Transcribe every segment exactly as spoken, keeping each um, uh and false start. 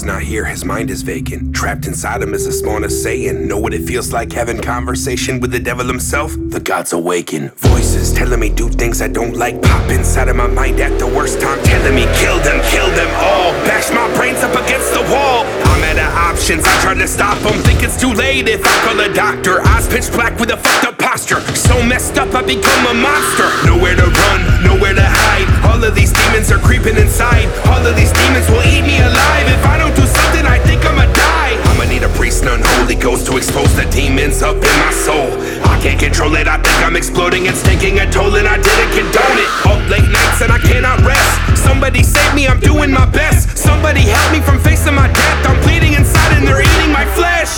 not here, his mind is vacant. Trapped inside him is a spawn of Satan. Know what it feels like having conversation with the devil himself? The gods awaken. Voices telling me do things I don't like. Pop inside of my mind at the worst time, telling me kill them, kill them all. Bash my brains up against the wall. I'm out of options, I try to stop them. Think it's too late if I call a doctor. Eyes pitch black with a fucked up posture. So messed up I become a monster. Nowhere to run, nowhere to hide. All of these demons are creeping inside. All of these demons will eat me alive. If I don't do something, I think I'ma die. I'ma need a priest and unholy ghost to expose the demons up in my soul. I can't control it, I think I'm exploding. It's taking a toll and I didn't condone it. Up late nights and I cannot rest. Somebody save me, I'm doing my best. Somebody help me from facing my death. I'm bleeding inside and they're eating my flesh.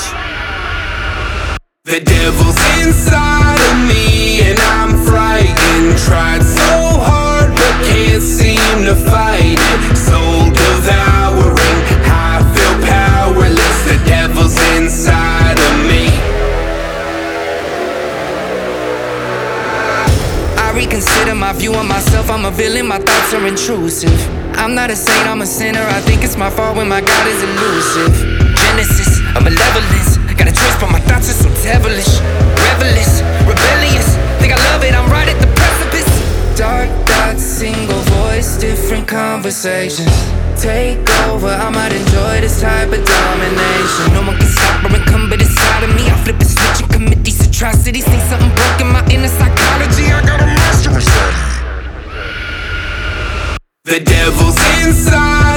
The devil's inside of me and I'm frightened. Tried so hard but can't seem to fight it. Soul devouring, I feel powerless. The devil's inside of me. I reconsider my view on myself. I'm a villain, my thoughts are intrusive. I'm not a saint, I'm a sinner. I think it's my fault when my God is elusive. Genesis of malevolence. Got a choice but my thoughts are so devilish. Revelous, rebellious. Think I love it, I'm right at the precipice. Dark thoughts, single voice, different conversations. Take over, I might enjoy this type of domination. No one can stop or incumbent inside of me. I flip a switch and commit these atrocities. Think something broke in my inner psychology. I gotta master myself. The devil's inside